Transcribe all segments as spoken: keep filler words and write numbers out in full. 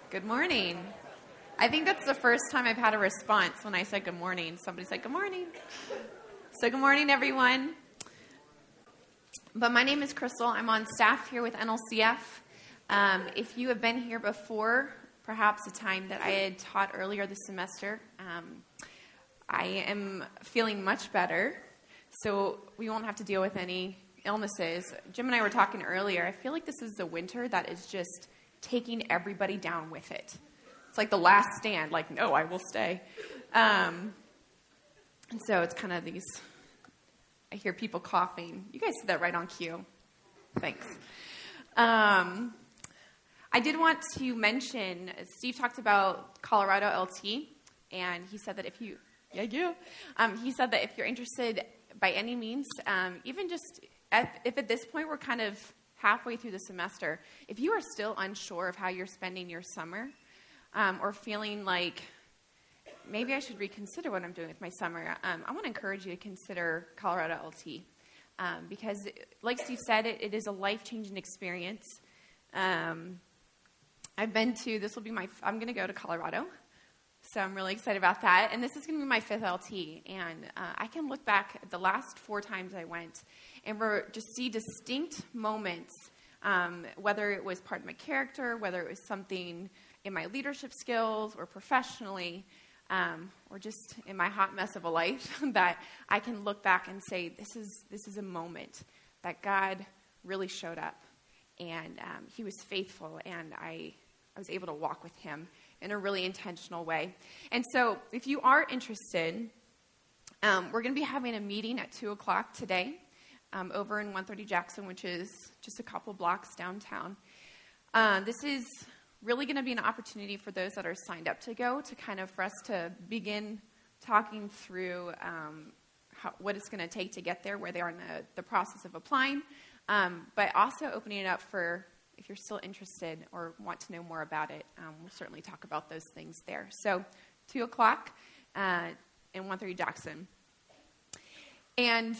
Good morning. I think that's the first time I've had a response when I said good morning. Somebody said good morning. So good morning, everyone. But my name is Crystal. I'm on staff here with N L C F. Um, if you have been here before, perhaps a time that I had taught earlier this semester, um, I am feeling much better, so we won't have to deal with any illnesses. Jim and I were talking earlier. I feel like this is the winter that is just taking everybody down with it. It's like the last stand, like, no, I will stay. Um, and so it's kind of these, I hear people coughing. You guys did that right on cue. Thanks. Um, I did want to mention, Steve talked about Colorado L T, and he said that if you, yeah, yeah. Um, he said that if you're interested by any means, um, even just at, if at this point we're kind of halfway through the semester, if you are still unsure of how you're spending your summer, um, or feeling like maybe I should reconsider what I'm doing with my summer, um, I want to encourage you to consider Colorado L T, um, because, like Steve said, it, it is a life-changing experience. Um, I've been to, this will be my, I'm going to go to Colorado, so I'm really excited about that, and this is going to be my fifth L T, and uh, I can look back at the last four times I went, and we're, just see distinct moments, um, whether it was part of my character, whether it was something in my leadership skills or professionally, um, or just in my hot mess of a life, that I can look back and say, this is this is a moment that God really showed up, and um, he was faithful, and I, I was able to walk with him in a really intentional way. And so if you are interested, um, we're going to be having a meeting at two o'clock today um, over in one thirty Jackson, which is just a couple blocks downtown. Uh, this is really going to be an opportunity for those that are signed up to go to kind of for us to begin talking through um, how, what it's going to take to get there, where they are in the, the process of applying, um, but also opening it up for if you're still interested or want to know more about it. Um, we'll certainly talk about those things there. So two o'clock uh, in one thirty Jackson. And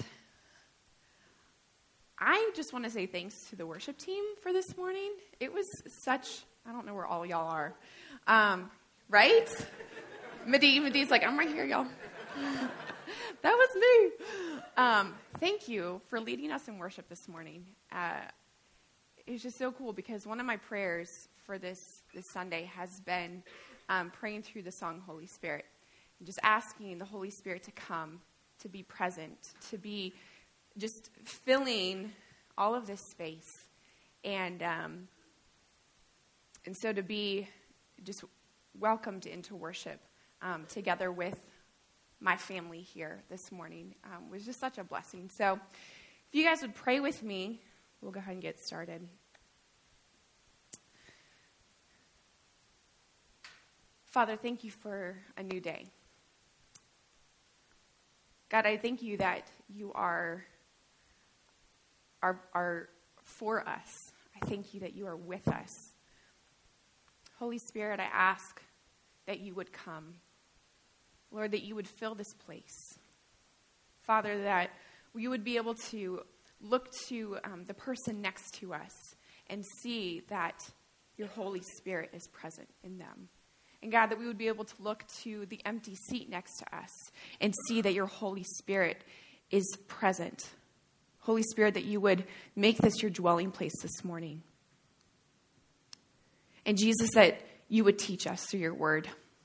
I just want to say thanks to the worship team for this morning. It was such, I don't know where all y'all are, um, right? Madi, Madi's like, I'm right here, y'all. That was me. Um, thank you for leading us in worship this morning. Uh, it was just so cool because one of my prayers for this, this Sunday has been um, praying through the song Holy Spirit and just asking the Holy Spirit to come, to be present, to be just filling all of this space. And um, and so to be just welcomed into worship um, together with my family here this morning um, was just such a blessing. So if you guys would pray with me, we'll go ahead and get started. Father, thank you for a new day. God, I thank you that you are, are, are for us. I thank you that you are with us. Holy Spirit, I ask that you would come. Lord, that you would fill this place. Father, that we would be able to look to um, the person next to us and see that your Holy Spirit is present in them. And God, that we would be able to look to the empty seat next to us and see that your Holy Spirit is present. Holy Spirit, that you would make this your dwelling place this morning. And Jesus, that you would teach us through your word.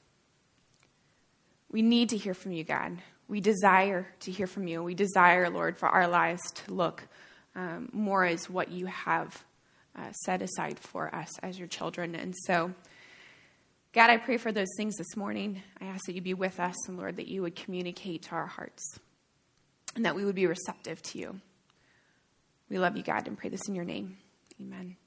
We need to hear from you, God. We desire to hear from you. We desire, Lord, for our lives to look um, more as what you have uh, set aside for us as your children. And so, God, I pray for those things this morning. I ask that you be with us, and Lord, that you would communicate to our hearts, and that we would be receptive to you. We love you, God, and pray this in your name. Amen.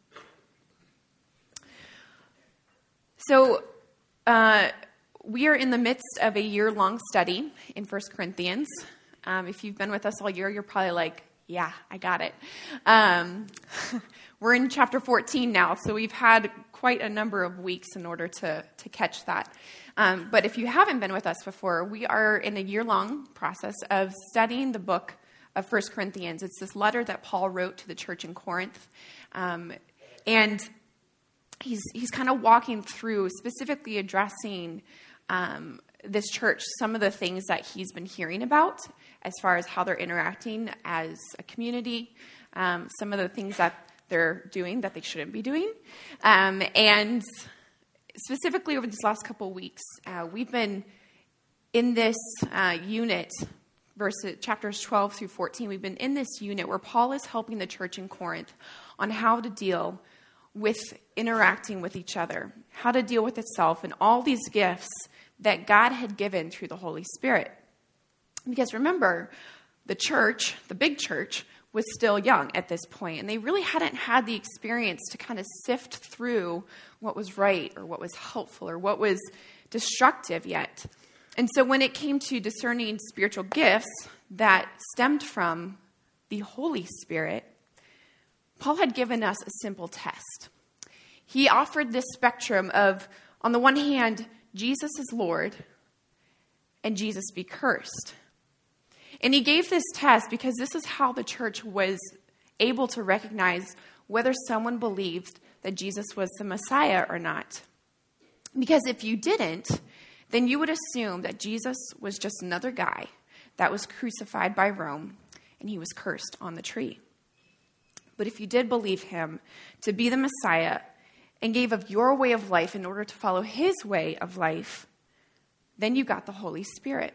So, uh, we are in the midst of a year-long study in First Corinthians. Um, if you've been with us all year, you're probably like, yeah, I got it. Um, we're in chapter fourteen now, so we've had quite a number of weeks in order to, to catch that. Um, but if you haven't been with us before, we are in a year-long process of studying the book of First Corinthians. It's this letter that Paul wrote to the church in Corinth. Um, and he's he's kind of walking through, specifically addressing um, this church, some of the things that he's been hearing about as far as how they're interacting as a community, um, some of the things that they're doing that they shouldn't be doing. Um, and specifically over these last couple of weeks, uh, we've been in this uh, unit, verses chapters twelve through fourteen, we've been in this unit where Paul is helping the church in Corinth on how to deal with interacting with each other, how to deal with itself, and all these gifts that God had given through the Holy Spirit. Because remember, the church, the big church, was still young at this point, and they really hadn't had the experience to kind of sift through what was right or what was helpful or what was destructive yet. And so when it came to discerning spiritual gifts that stemmed from the Holy Spirit, Paul had given us a simple test. He offered this spectrum of, on the one hand, Jesus is Lord and Jesus be cursed. And he gave this test because this is how the church was able to recognize whether someone believed that Jesus was the Messiah or not. Because if you didn't, then you would assume that Jesus was just another guy that was crucified by Rome and he was cursed on the tree. But if you did believe him to be the Messiah and gave of your way of life in order to follow his way of life, then you got the Holy Spirit.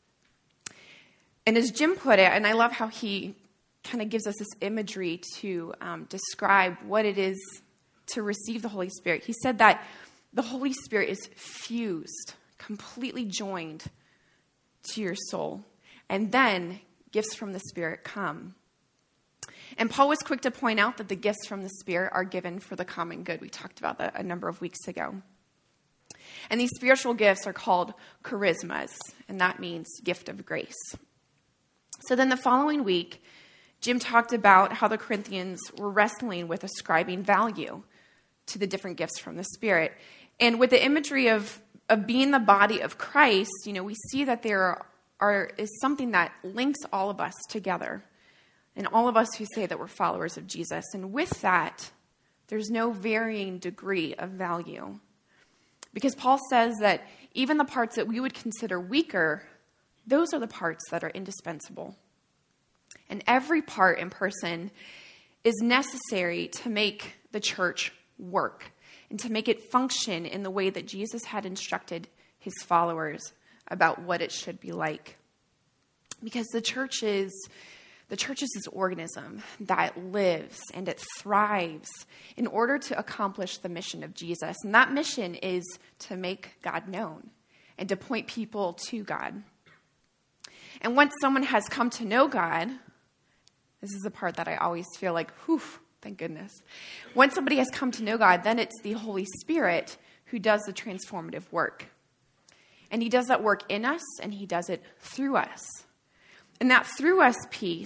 And as Jim put it, and I love how he kind of gives us this imagery to um, describe what it is to receive the Holy Spirit. He said that the Holy Spirit is fused, completely joined to your soul. And then gifts from the Spirit come. And Paul was quick to point out that the gifts from the Spirit are given for the common good. We talked about that a number of weeks ago. And these spiritual gifts are called charismas, and that means gift of grace. So then the following week, Jim talked about how the Corinthians were wrestling with ascribing value to the different gifts from the Spirit. And with the imagery of, of being the body of Christ, you know, we see that there are, are is something that links all of us together. And all of us who say that we're followers of Jesus. And with that, there's no varying degree of value. Because Paul says that even the parts that we would consider weaker, those are the parts that are indispensable. And every part and person is necessary to make the church work and to make it function in the way that Jesus had instructed his followers about what it should be like. Because the church is... The church is this organism that lives and it thrives in order to accomplish the mission of Jesus. And that mission is to make God known and to point people to God. And once someone has come to know God, this is the part that I always feel like, whew, thank goodness. Once somebody has come to know God, then it's the Holy Spirit who does the transformative work. And he does that work in us and he does it through us. And that through us piece,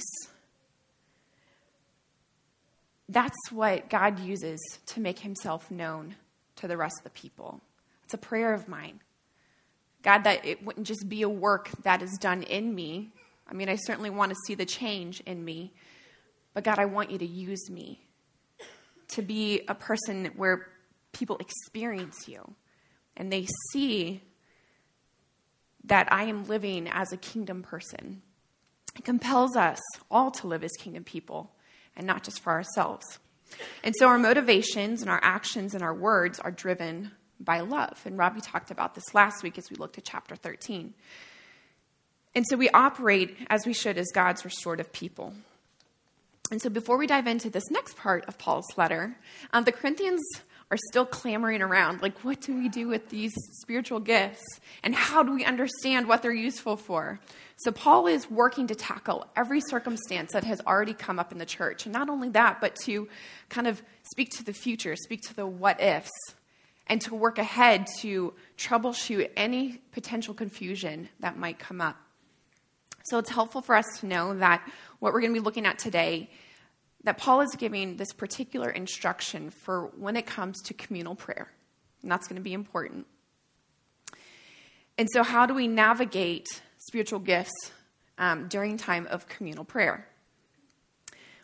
that's what God uses to make himself known to the rest of the people. It's a prayer of mine. God, that it wouldn't just be a work that is done in me. I mean, I certainly want to see the change in me. But God, I want you to use me to be a person where people experience you. And they see that I am living as a kingdom person. It compels us all to live as kingdom people and not just for ourselves. And so our motivations and our actions and our words are driven by love. And Robbie talked about this last week as we looked at chapter thirteen. And so we operate as we should as God's restorative people. And so before we dive into this next part of Paul's letter, um, the Corinthians are still clamoring around. Like, what do we do with these spiritual gifts? And how do we understand what they're useful for? So Paul is working to tackle every circumstance that has already come up in the church. And not only that, but to kind of speak to the future, speak to the what ifs, and to work ahead to troubleshoot any potential confusion that might come up. So it's helpful for us to know that what we're going to be looking at today, that Paul is giving this particular instruction for when it comes to communal prayer. And that's going to be important. And so how do we navigate spiritual gifts um, during time of communal prayer?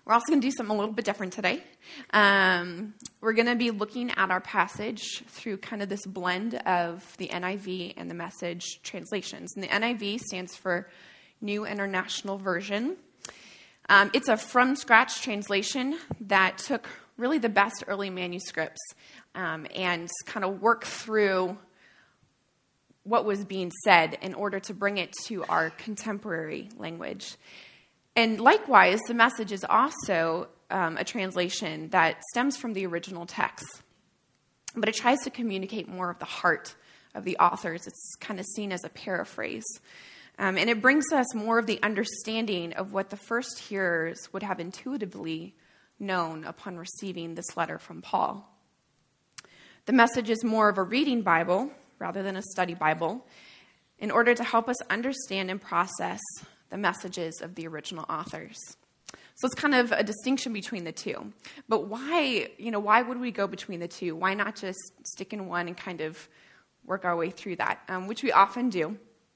We're also going to do something a little bit different today. Um, we're going to be looking at our passage through kind of this blend of the N I V and the Message translations. And the N I V stands for New International Version. Um, it's a from-scratch translation that took really the best early manuscripts um, and kind of worked through what was being said in order to bring it to our contemporary language. And likewise, the Message is also um, a translation that stems from the original text, but it tries to communicate more of the heart of the authors. It's kind of seen as a paraphrase. Um, and it brings us more of the understanding of what the first hearers would have intuitively known upon receiving this letter from Paul. The Message is more of a reading Bible rather than a study Bible in order to help us understand and process the messages of the original authors. So it's kind of a distinction between the two. But why, you know, why would we go between the two? Why not just stick in one and kind of work our way through that, um, which we often do.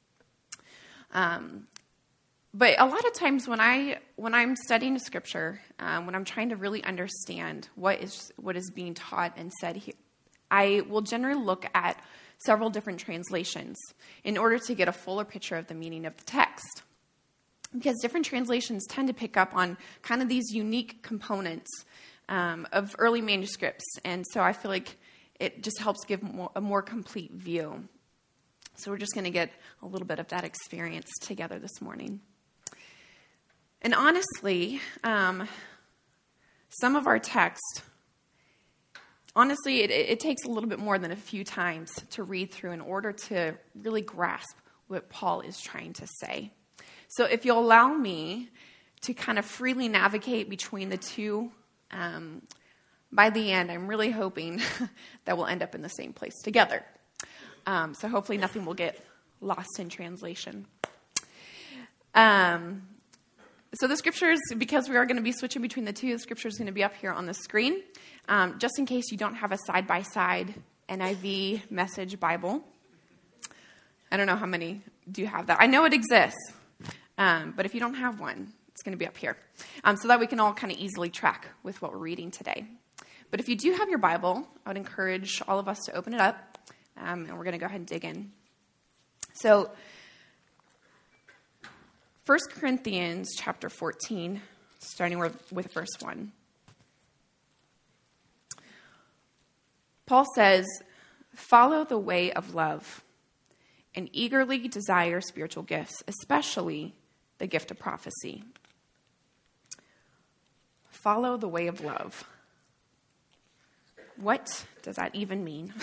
Um, but a lot of times when I when I'm studying a scripture, um, when I'm trying to really understand what is what is being taught and said here, I will generally look at several different translations in order to get a fuller picture of the meaning of the text. Because different translations tend to pick up on kind of these unique components um, of early manuscripts. And so I feel like it just helps give more, a more complete view. So we're just going to get a little bit of that experience together this morning. And honestly, um, some of our text, honestly, it, it takes a little bit more than a few times to read through in order to really grasp what Paul is trying to say. So if you'll allow me to kind of freely navigate between the two, um, by the end, I'm really hoping that we'll end up in the same place together. Um, so hopefully nothing will get lost in translation. Um, so the scriptures, because we are going to be switching between the two, the scripture is going to be up here on the screen. Um, just in case you don't have a side-by-side N I V Message Bible. I don't know how many do have that. I know it exists. Um, but if you don't have one, it's going to be up here. Um, so that we can all kind of easily track with what we're reading today. But if you do have your Bible, I would encourage all of us to open it up. Um, and we're going to go ahead and dig in. So, First Corinthians chapter fourteen, starting with, with verse one. Paul says, "Follow the way of love and eagerly desire spiritual gifts, especially the gift of prophecy." Follow the way of love. What does that even mean?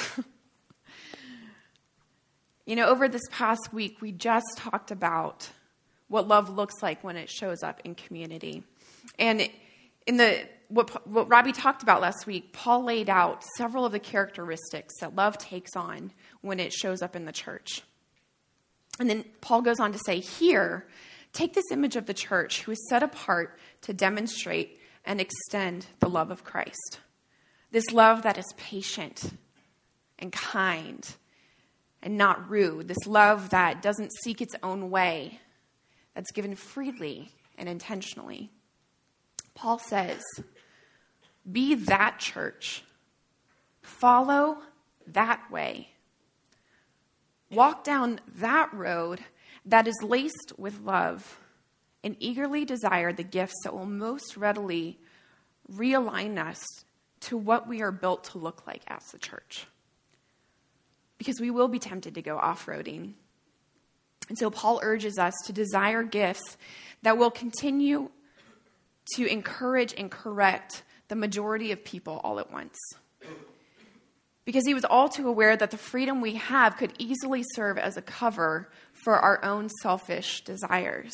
You know, over this past week, we just talked about what love looks like when it shows up in community. And in the what, what Robbie talked about last week, Paul laid out several of the characteristics that love takes on when it shows up in the church. And then Paul goes on to say, here, take this image of the church who is set apart to demonstrate and extend the love of Christ. This love that is patient and kind and not rude. This love that doesn't seek its own way, that's given freely and intentionally. Paul says, be that church. Follow that way. Walk down that road that is laced with love and eagerly desire the gifts that will most readily realign us to what we are built to look like as the church. Because we will be tempted to go off-roading. And so Paul urges us to desire gifts that will continue to encourage and correct the majority of people all at once. Because he was all too aware that the freedom we have could easily serve as a cover for our own selfish desires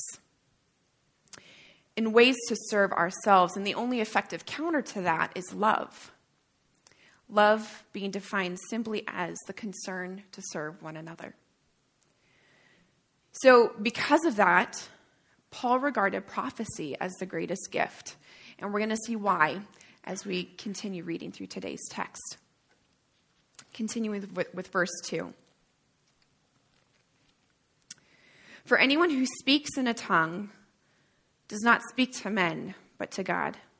in ways to serve ourselves. And the only effective counter to that is love. Love being defined simply as the concern to serve one another. So because of that, Paul regarded prophecy as the greatest gift. And we're going to see why as we continue reading through today's text. Continuing with, with verse two. For anyone who speaks in a tongue does not speak to men, but to God,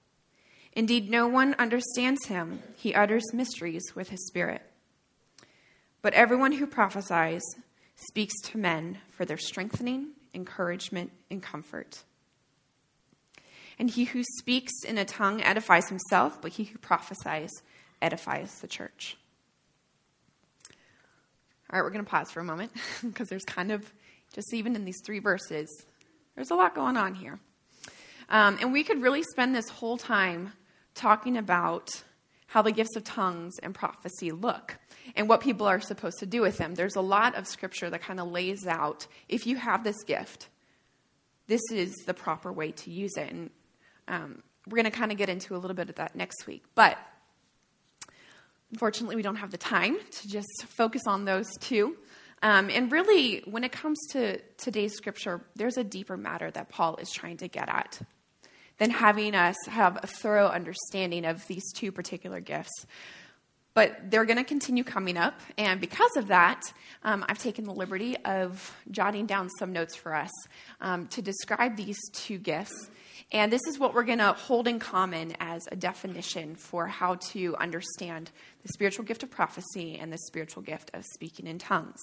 Indeed, no one understands him. He utters mysteries with his spirit. But everyone who prophesies speaks to men for their strengthening, encouragement, and comfort. And he who speaks in a tongue edifies himself, but he who prophesies edifies the church. All right, we're going to pause for a moment because there's kind of, just even in these three verses, there's a lot going on here. Um, and we could really spend this whole time talking about how the gifts of tongues and prophecy look and what people are supposed to do with them. There's a lot of scripture that kind of lays out, if you have this gift, this is the proper way to use it. And um, we're going to kind of get into a little bit of that next week. But unfortunately, we don't have the time to just focus on those two. Um, and really, when it comes to today's scripture, there's a deeper matter that Paul is trying to get at than having us have a thorough understanding of these two particular gifts. But they're going to continue coming up, and because of that, um, I've taken the liberty of jotting down some notes for us um, to describe these two gifts. And this is what we're going to hold in common as a definition for how to understand the spiritual gift of prophecy and the spiritual gift of speaking in tongues.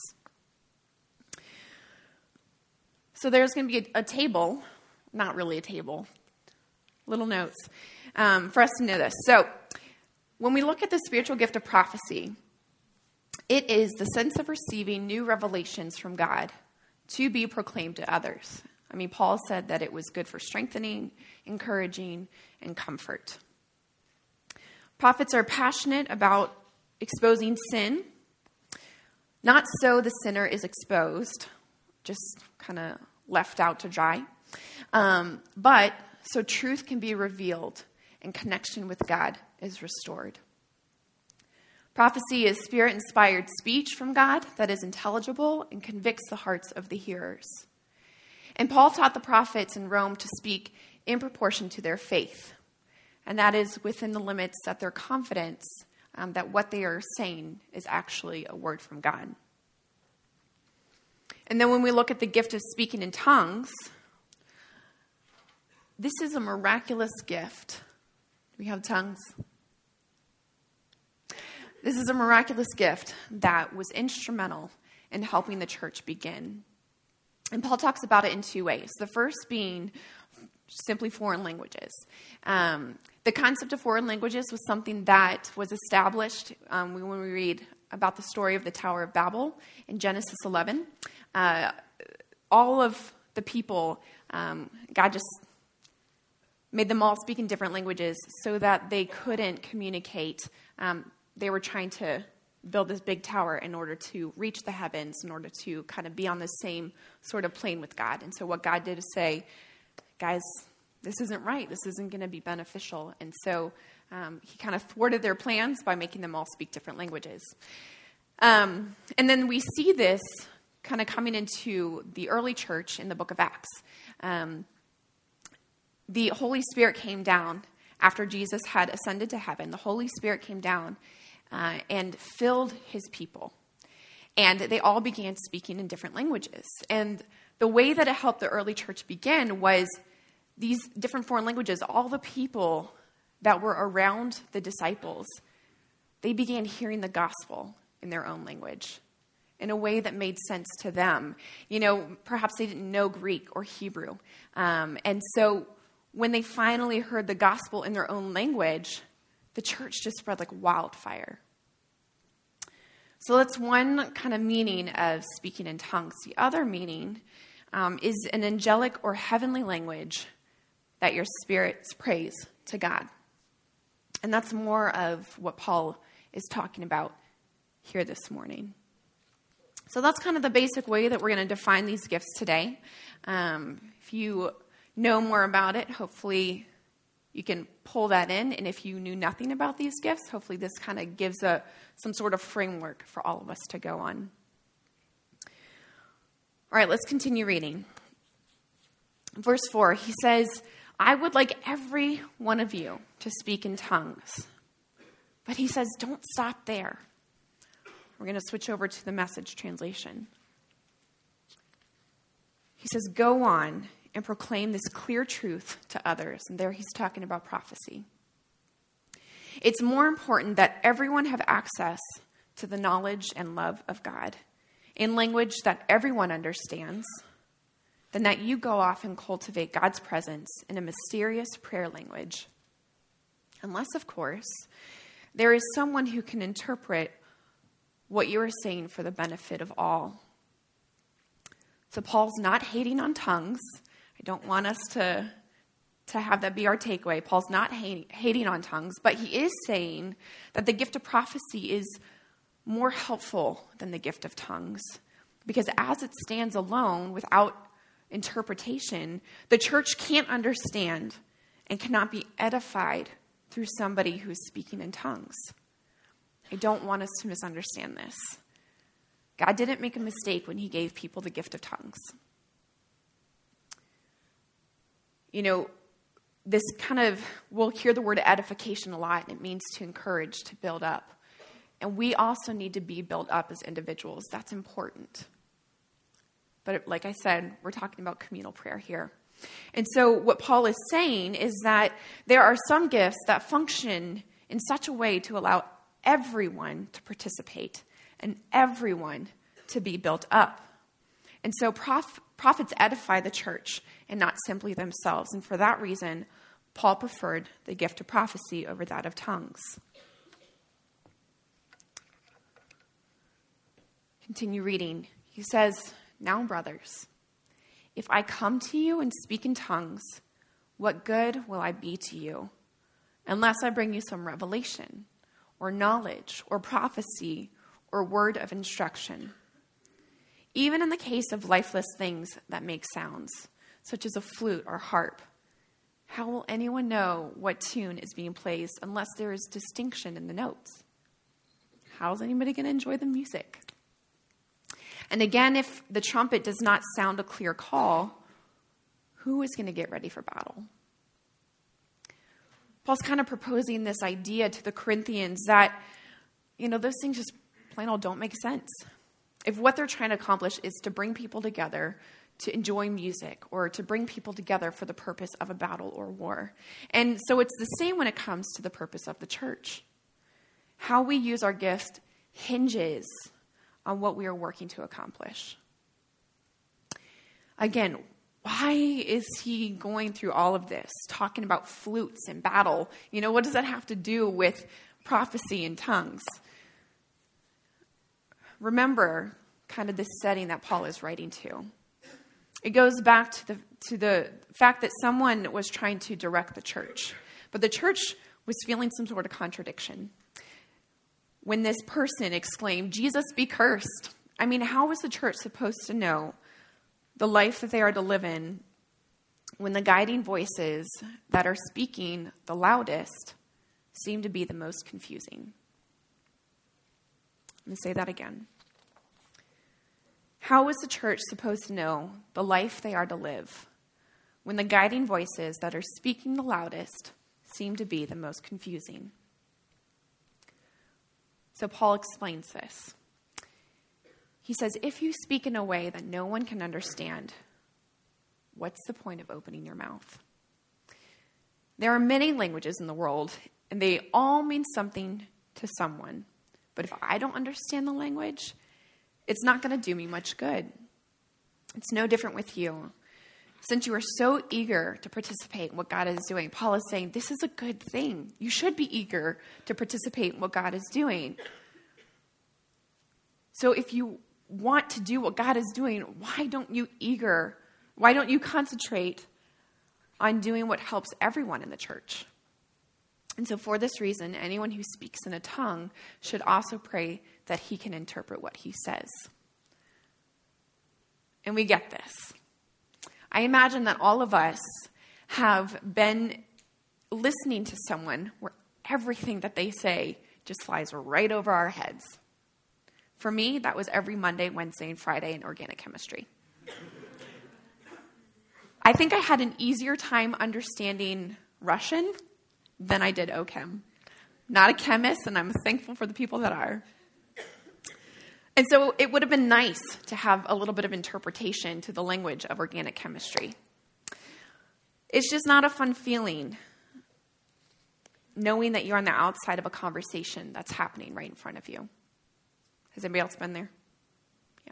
So there's going to be a, a table, not really a table, little notes um, for us to know this. So when we look at the spiritual gift of prophecy, it is the sense of receiving new revelations from God to be proclaimed to others. I mean, Paul said that it was good for strengthening, encouraging, and comfort. Prophets are passionate about exposing sin. Not so the sinner is exposed, just kind of left out to dry. Um, but so truth can be revealed and connection with God is restored. Prophecy is spirit-inspired speech from God that is intelligible and convicts the hearts of the hearers. And Paul taught the prophets in Rome to speak in proportion to their faith. And that is within the limits that their confidence um, that what they are saying is actually a word from God. And then when we look at the gift of speaking in tongues, this is a miraculous gift. We have tongues. This is a miraculous gift that was instrumental in helping the church begin. And Paul talks about it in two ways. The first being simply foreign languages. Um, the concept of foreign languages was something that was established um, when we read about the story of the Tower of Babel in Genesis eleven. Uh, all of the people, um, God just made them all speak in different languages so that they couldn't communicate. Um, they were trying to build this big tower in order to reach the heavens, in order to kind of be on the same sort of plane with God. And so what God did is say, guys, this isn't right. This isn't going to be beneficial. And so um, he kind of thwarted their plans by making them all speak different languages. Um, and then we see this kind of coming into the early church in the book of Acts. Um, the Holy Spirit came down after Jesus had ascended to heaven. The Holy Spirit came down uh, and filled his people. And they all began speaking in different languages. And the way that it helped the early church begin was these different foreign languages, all the people that were around the disciples, they began hearing the gospel in their own language in a way that made sense to them. You know, perhaps they didn't know Greek or Hebrew. Um, and so when they finally heard the gospel in their own language, the church just spread like wildfire. So that's one kind of meaning of speaking in tongues. The other meaning um, is an angelic or heavenly language that your spirit prays to God. And that's more of what Paul is talking about here this morning. So that's kind of the basic way that we're going to define these gifts today. Um, if you know more about it, hopefully you can pull that in. And if you knew nothing about these gifts, hopefully this kind of gives a some sort of framework for all of us to go on. All right, let's continue reading. Verse four, he says, I would like every one of you to speak in tongues. But he says, don't stop there. We're going to switch over to the Message translation. He says, go on and proclaim this clear truth to others. And there he's talking about prophecy. It's more important that everyone have access to the knowledge and love of God in language that everyone understands than that you go off and cultivate God's presence in a mysterious prayer language. Unless, of course, there is someone who can interpret what you are saying for the benefit of all. So Paul's not hating on tongues. I don't want us to, to have that be our takeaway. Paul's not hating, hating on tongues, but he is saying that the gift of prophecy is more helpful than the gift of tongues. Because as it stands alone without interpretation, the church can't understand and cannot be edified through somebody who's speaking in tongues. I don't want us to misunderstand this. God didn't make a mistake when he gave people the gift of tongues. You know, this kind of, we'll hear the word edification a lot, and it means to encourage, to build up. And we also need to be built up as individuals. That's important. But like I said, we're talking about communal prayer here. And so what Paul is saying is that there are some gifts that function in such a way to allow everyone to participate and everyone to be built up. And so prof- prophets edify the church and not simply themselves. And for that reason, Paul preferred the gift of prophecy over that of tongues. Continue reading. He says, "Now, brothers, if I come to you and speak in tongues, what good will I be to you, unless I bring you some revelation or knowledge or prophecy or word of instruction? Even in the case of lifeless things that make sounds, such as a flute or harp, how will anyone know what tune is being played unless there is distinction in the notes? How's anybody going to enjoy the music? And again, if the trumpet does not sound a clear call, who is going to get ready for battle?" Paul's kind of proposing this idea to the Corinthians that, you know, those things just plain old don't make sense. If what they're trying to accomplish is to bring people together to enjoy music or to bring people together for the purpose of a battle or war. And so it's the same when it comes to the purpose of the church. How we use our gift hinges on what we are working to accomplish. Again, why is he going through all of this, talking about flutes and battle? You know, what does that have to do with prophecy and tongues? Remember kind of this setting that Paul is writing to. It goes back to the to the fact that someone was trying to direct the church, but the church was feeling some sort of contradiction. When this person exclaimed, "Jesus be cursed." I mean, how was the church supposed to know the life that they are to live in when the guiding voices that are speaking the loudest seem to be the most confusing? Let me say that again. How was the church supposed to know the life they are to live when the guiding voices that are speaking the loudest seem to be the most confusing? So Paul explains this. He says, if you speak in a way that no one can understand, what's the point of opening your mouth? There are many languages in the world, and they all mean something to someone. But if I don't understand the language, it's not going to do me much good. It's no different with you. Since you are so eager to participate in what God is doing, Paul is saying, this is a good thing. You should be eager to participate in what God is doing. So if you want to do what God is doing, why don't you eager, why don't you concentrate on doing what helps everyone in the church? And so for this reason, anyone who speaks in a tongue should also pray that he can interpret what he says. And we get this. I imagine that all of us have been listening to someone where everything that they say just flies right over our heads. For me, that was every Monday, Wednesday, and Friday in organic chemistry. I think I had an easier time understanding Russian than I did O Chem. Not a chemist, and I'm thankful for the people that are. And so it would have been nice to have a little bit of interpretation to the language of organic chemistry. It's just not a fun feeling knowing that you're on the outside of a conversation that's happening right in front of you. Has anybody else been there? Yeah.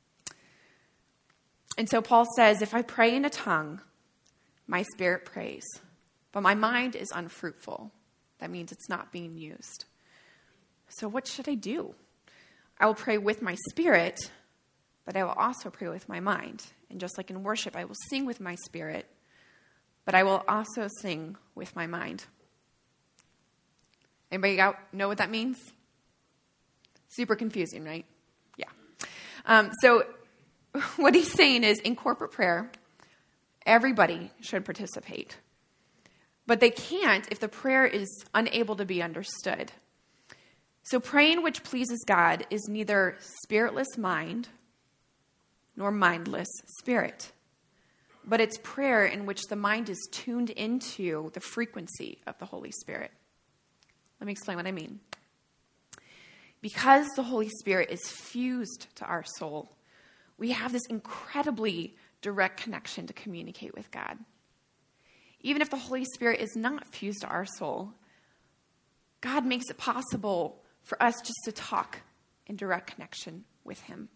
And so Paul says, if I pray in a tongue, my spirit prays, but my mind is unfruitful. That means it's not being used. So what should I do? I will pray with my spirit, but I will also pray with my mind. And just like in worship, I will sing with my spirit, but I will also sing with my mind. Anybody got, know what that means? Super confusing, right? Yeah. Um, so what he's saying is in corporate prayer, everybody should participate. But they can't if the prayer is unable to be understood. So praying which pleases God is neither spiritless mind nor mindless spirit. But it's prayer in which the mind is tuned into the frequency of the Holy Spirit. Let me explain what I mean. Because the Holy Spirit is fused to our soul, we have this incredibly direct connection to communicate with God. Even if the Holy Spirit is not fused to our soul, God makes it possible for us just to talk in direct connection with him.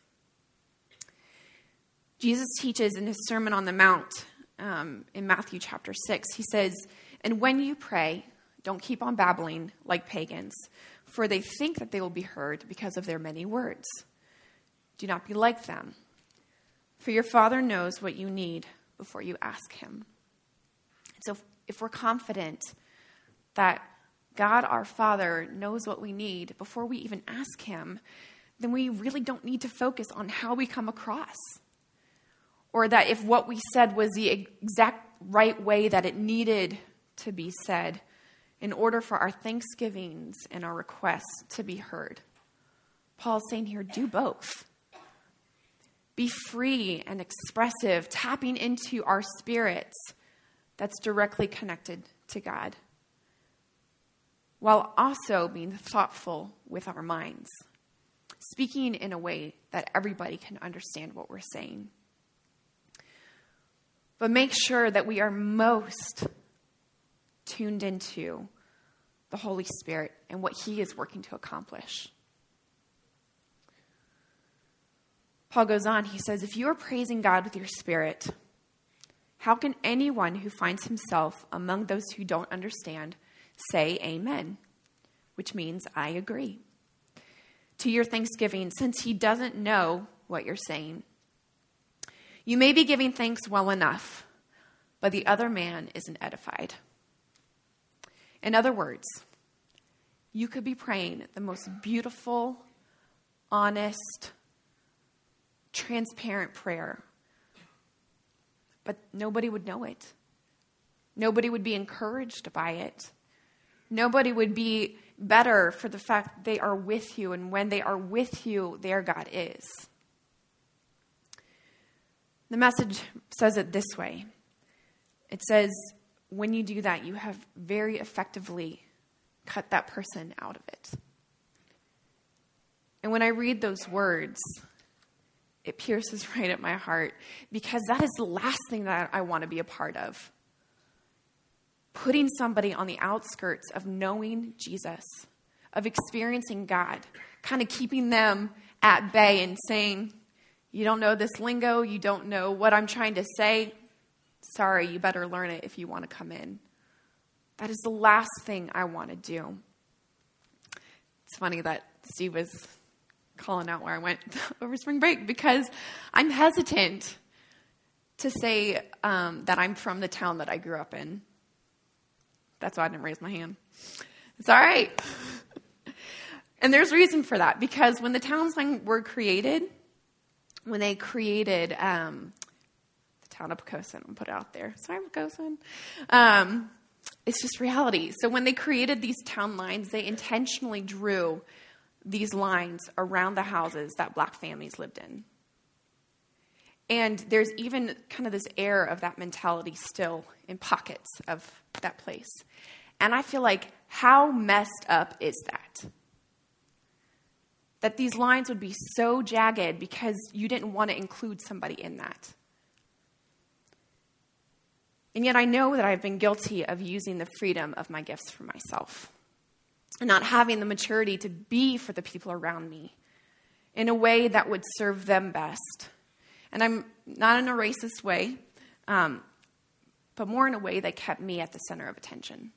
Jesus teaches in his Sermon on the Mount um, in Matthew chapter six, he says, and when you pray, don't keep on babbling like pagans, for they think that they will be heard because of their many words. Do not be like them, for your Father knows what you need before you ask him. So if we're confident that God, our Father, knows what we need before we even ask him, then we really don't need to focus on how we come across. Or that if what we said was the exact right way that it needed to be said in order for our thanksgivings and our requests to be heard. Paul's saying here, do both. Be free and expressive, tapping into our spirits that's directly connected to God, while also being thoughtful with our minds, speaking in a way that everybody can understand what we're saying. But make sure that we are most tuned into the Holy Spirit and what he is working to accomplish. Paul goes on, he says, if you are praising God with your spirit, how can anyone who finds himself among those who don't understand say amen, which means I agree, to your thanksgiving, since he doesn't know what you're saying? You may be giving thanks well enough, but the other man isn't edified. In other words, you could be praying the most beautiful, honest, transparent prayer, but nobody would know it. Nobody would be encouraged by it. Nobody would be better for the fact that they are with you, and when they are with you, their God is. The Message says it this way. It says, when you do that, you have very effectively cut that person out of it. And when I read those words, it pierces right at my heart, because that is the last thing that I want to be a part of. Putting somebody on the outskirts of knowing Jesus, of experiencing God, kind of keeping them at bay and saying, you don't know this lingo, you don't know what I'm trying to say. Sorry, you better learn it if you want to come in. That is the last thing I want to do. It's funny that Steve was calling out where I went over spring break, because I'm hesitant to say um, that I'm from the town that I grew up in. That's why I didn't raise my hand. It's all right. And there's reason for that, because when the towns were created, when they created um, the town of Poquoson, I'll put it out there. Sorry, Poquoson. Um, it's just reality. So when they created these town lines, they intentionally drew these lines around the houses that black families lived in. And there's even kind of this air of that mentality still in pockets of that place. And I feel like, how messed up is that? That these lines would be so jagged because you didn't want to include somebody in that. And yet I know that I've been guilty of using the freedom of my gifts for myself and not having the maturity to be for the people around me in a way that would serve them best. And I'm not in a racist way, um, but more in a way that kept me at the center of attention.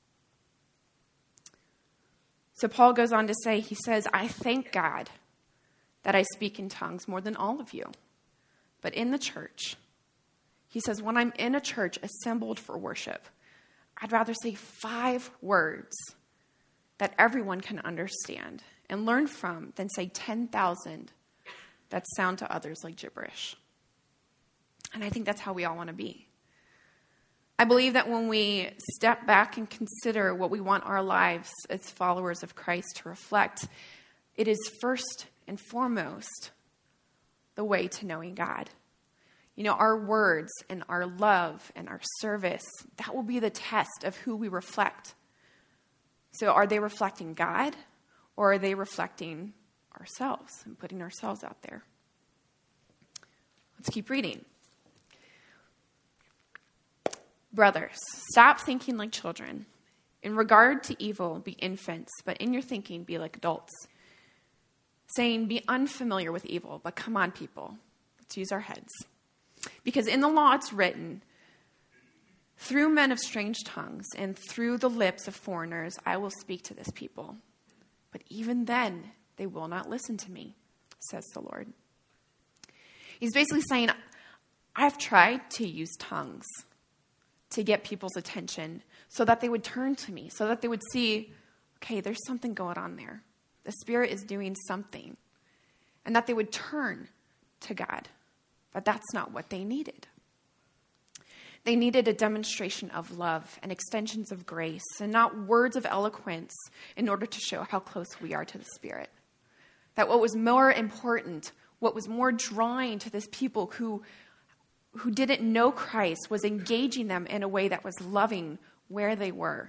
So Paul goes on to say, he says, I thank God that I speak in tongues more than all of you. But in the church, he says, when I'm in a church assembled for worship, I'd rather say five words that everyone can understand and learn from than say ten thousand that sound to others like gibberish. And I think that's how we all want to be. I believe that when we step back and consider what we want our lives as followers of Christ to reflect, it is first and foremost the way to knowing God. You know, our words and our love and our service, that will be the test of who we reflect. So are they reflecting God, or are they reflecting ourselves and putting ourselves out there? Let's keep reading. Brothers, stop thinking like children. In regard to evil, be infants, but in your thinking, be like adults. Saying, be unfamiliar with evil, but come on, people. Let's use our heads. Because in the law it's written, through men of strange tongues and through the lips of foreigners, I will speak to this people. But even then, they will not listen to me, says the Lord. He's basically saying, I've tried to use tongues to get people's attention so that they would turn to me, so that they would see, okay, there's something going on there. The Spirit is doing something. And that they would turn to God. But that's not what they needed. They needed a demonstration of love and extensions of grace and not words of eloquence in order to show how close we are to the Spirit. That what was more important, what was more drawing to this people who, who didn't know Christ was engaging them in a way that was loving where they were.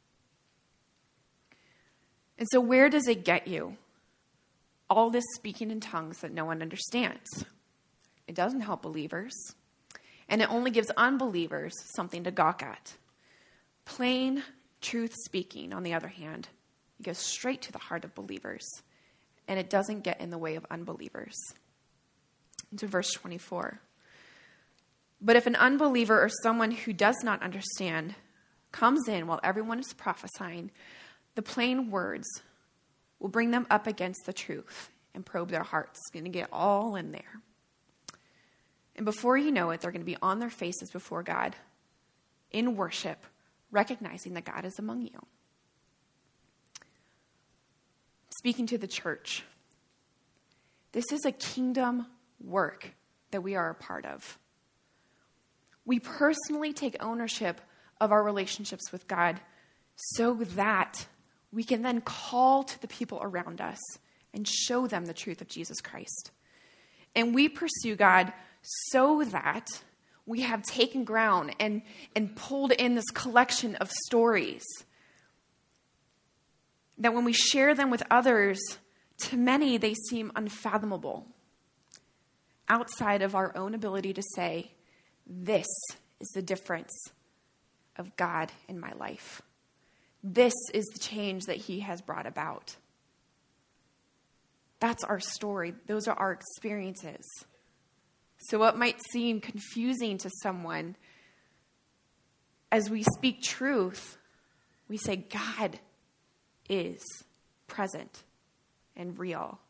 And so where does it get you? All this speaking in tongues that no one understands. It doesn't help believers. And it only gives unbelievers something to gawk at. Plain truth speaking, on the other hand, it goes straight to the heart of believers. And it doesn't get in the way of unbelievers. Into verse twenty-four. But if an unbeliever or someone who does not understand comes in while everyone is prophesying, the plain words will bring them up against the truth and probe their hearts. It's going to get all in there. And before you know it, they're going to be on their faces before God in worship, recognizing that God is among you. Speaking to the church, this is a kingdom work that we are a part of. We personally take ownership of our relationships with God so that we can then call to the people around us and show them the truth of Jesus Christ. And we pursue God so that we have taken ground and, and pulled in this collection of stories that when we share them with others, to many they seem unfathomable, outside of our own ability to say, this is the difference of God in my life. This is the change that he has brought about. That's our story. Those are our experiences. So what might seem confusing to someone, as we speak truth, we say God is present and real.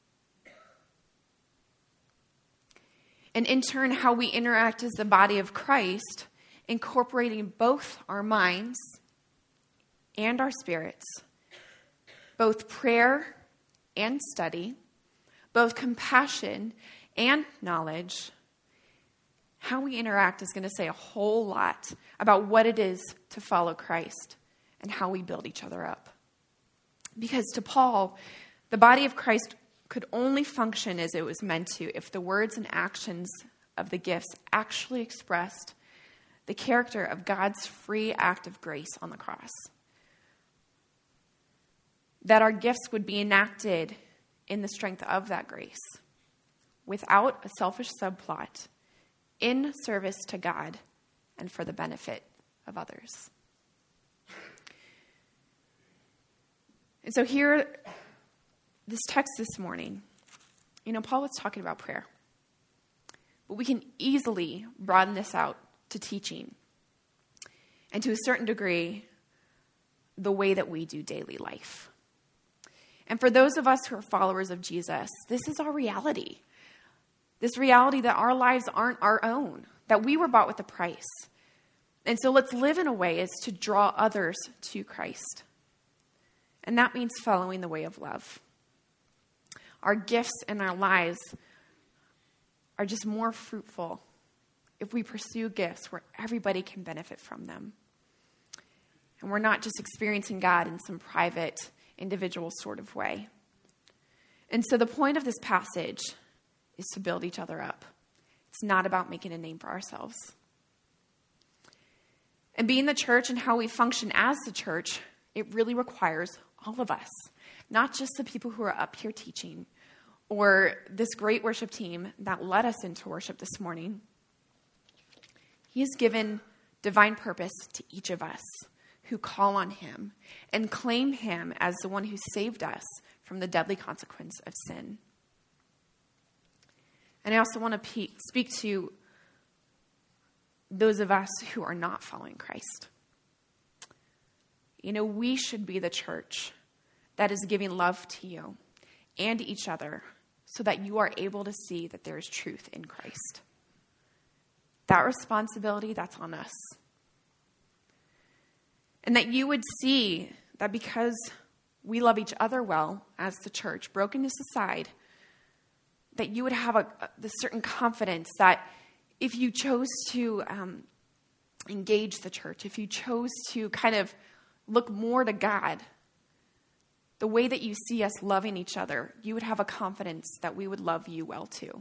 And in turn, how we interact as the body of Christ, incorporating both our minds and our spirits, both prayer and study, both compassion and knowledge. How we interact is going to say a whole lot about what it is to follow Christ and how we build each other up. Because to Paul, the body of Christ could only function as it was meant to if the words and actions of the gifts actually expressed the character of God's free act of grace on the cross. That our gifts would be enacted in the strength of that grace, without a selfish subplot, in service to God and for the benefit of others. And so here, this text this morning, you know, Paul was talking about prayer. But we can easily broaden this out to teaching. And to a certain degree, the way that we do daily life. And for those of us who are followers of Jesus, this is our reality. This reality that our lives aren't our own, that we were bought with a price. And so let's live in a way as to draw others to Christ. And that means following the way of love. Our gifts and our lives are just more fruitful if we pursue gifts where everybody can benefit from them. And we're not just experiencing God in some private, individual sort of way. And so the point of this passage is to build each other up. It's not about making a name for ourselves. And being the church and how we function as the church, it really requires all of us, not just the people who are up here teaching or this great worship team that led us into worship this morning. He has given divine purpose to each of us who call on him and claim him as the one who saved us from the deadly consequence of sin. And I also want to pe- speak to those of us who are not following Christ. You know, we should be the church that is giving love to you and each other so that you are able to see that there is truth in Christ. That responsibility, that's on us. And that you would see that because we love each other well as the church, brokenness aside, that you would have a, a the certain confidence that if you chose to um, engage the church, if you chose to kind of look more to God, the way that you see us loving each other, you would have a confidence that we would love you well too.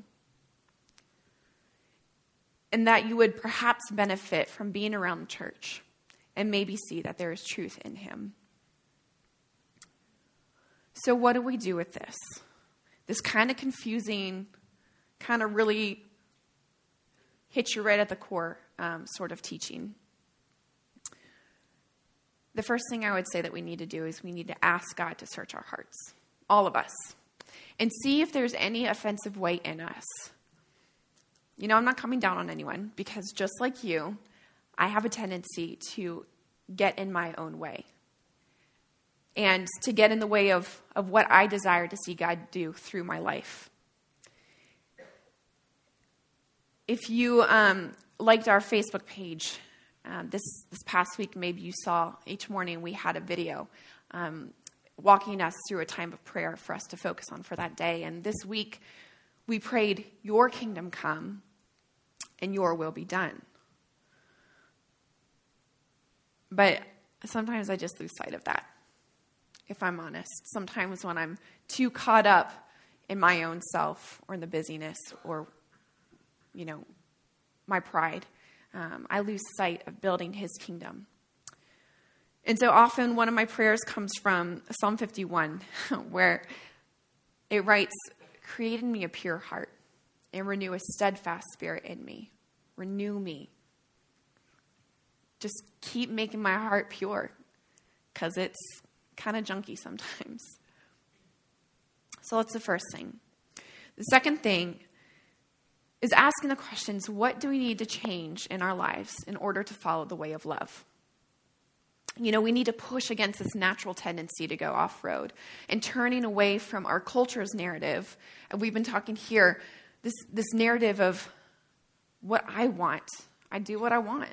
And that you would perhaps benefit from being around the church and maybe see that there is truth in him. So what do we do with this? This kind of confusing, kind of really hits you right at the core um, sort of teaching. The first thing I would say that we need to do is we need to ask God to search our hearts, all of us, and see if there's any offensive way in us. You know, I'm not coming down on anyone because just like you, I have a tendency to get in my own way and to get in the way of, of what I desire to see God do through my life. If you um, liked our Facebook page, um, this, this past week, maybe you saw each morning we had a video um, walking us through a time of prayer for us to focus on for that day. And this week, we prayed, your kingdom come and your will be done. But sometimes I just lose sight of that, if I'm honest. Sometimes when I'm too caught up in my own self or in the busyness or, you know, my pride, um, I lose sight of building his kingdom. And so often one of my prayers comes from Psalm fifty-one, where it writes, create in me a pure heart and renew a steadfast spirit in me. Renew me. Just keep making my heart pure because it's kind of junky sometimes. So that's the first thing. The second thing is asking the questions, what do we need to change in our lives in order to follow the way of love? You know, we need to push against this natural tendency to go off-road and turning away from our culture's narrative. And we've been talking here, this, this narrative of what I want. I do what I want.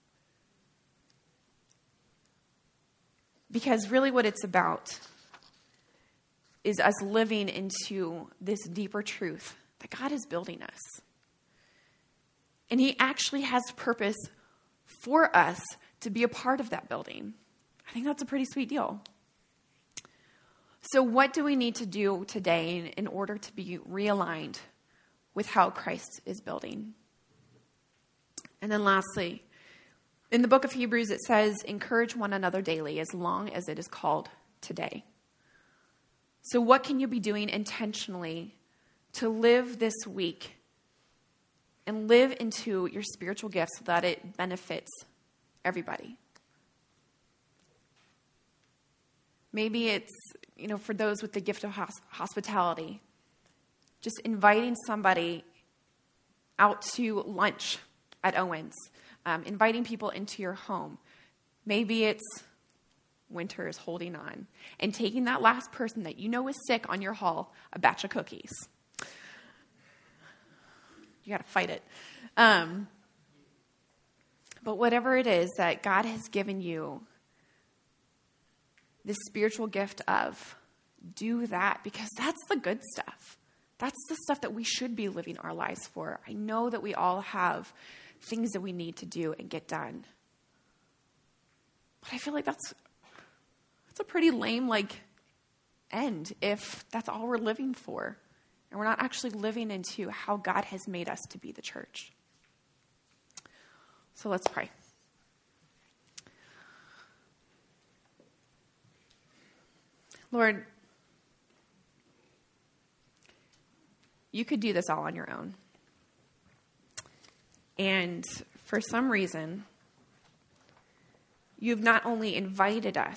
Because really what it's about is us living into this deeper truth that God is building us. And he actually has purpose for us to be a part of that building. I think that's a pretty sweet deal. So what do we need to do today in order to be realigned with how Christ is building? And then lastly, in the book of Hebrews, it says, encourage one another daily as long as it is called today. So what can you be doing intentionally to live this week and live into your spiritual gifts so that it benefits everybody. Maybe it's, you know, for those with the gift of hosp- hospitality, just inviting somebody out to lunch at Owens, um, inviting people into your home. Maybe it's winter is holding on and taking that last person that you know is sick on your hall a batch of cookies. You got to fight it. Um, but whatever it is that God has given you, this spiritual gift of, do that, because that's the good stuff. That's the stuff that we should be living our lives for. I know that we all have things that we need to do and get done. But I feel like that's that's a pretty lame like end if that's all we're living for. And we're not actually living into how God has made us to be the church. So let's pray. Lord, you could do this all on your own. And for some reason, you've not only invited us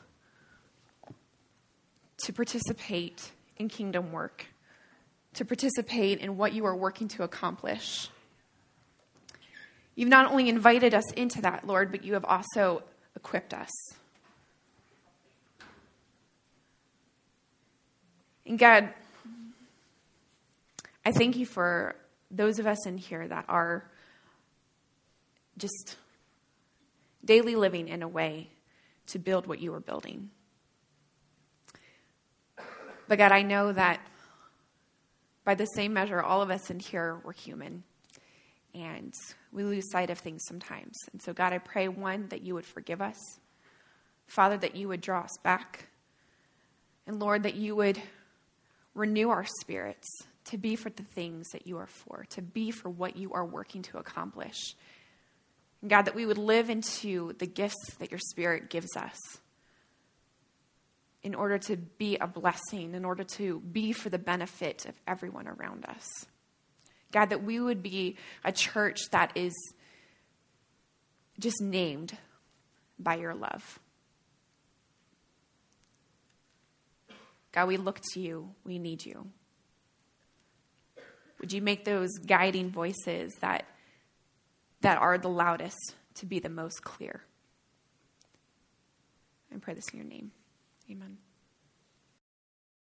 to participate in kingdom work, to participate in what you are working to accomplish. You've not only invited us into that, Lord, but you have also equipped us. And God, I thank you for those of us in here that are just daily living in a way to build what you are building. But God, I know that by the same measure, all of us in here, we're human. And we lose sight of things sometimes. And so God, I pray, one, that you would forgive us. Father, that you would draw us back. And Lord, that you would renew our spirits to be for the things that you are for, to be for what you are working to accomplish. And God, that we would live into the gifts that your Spirit gives us in order to be a blessing, in order to be for the benefit of everyone around us. God, that we would be a church that is just named by your love. God, we look to you. We need you. Would you make those guiding voices that, that are the loudest to be the most clear? I pray this in your name. Amen.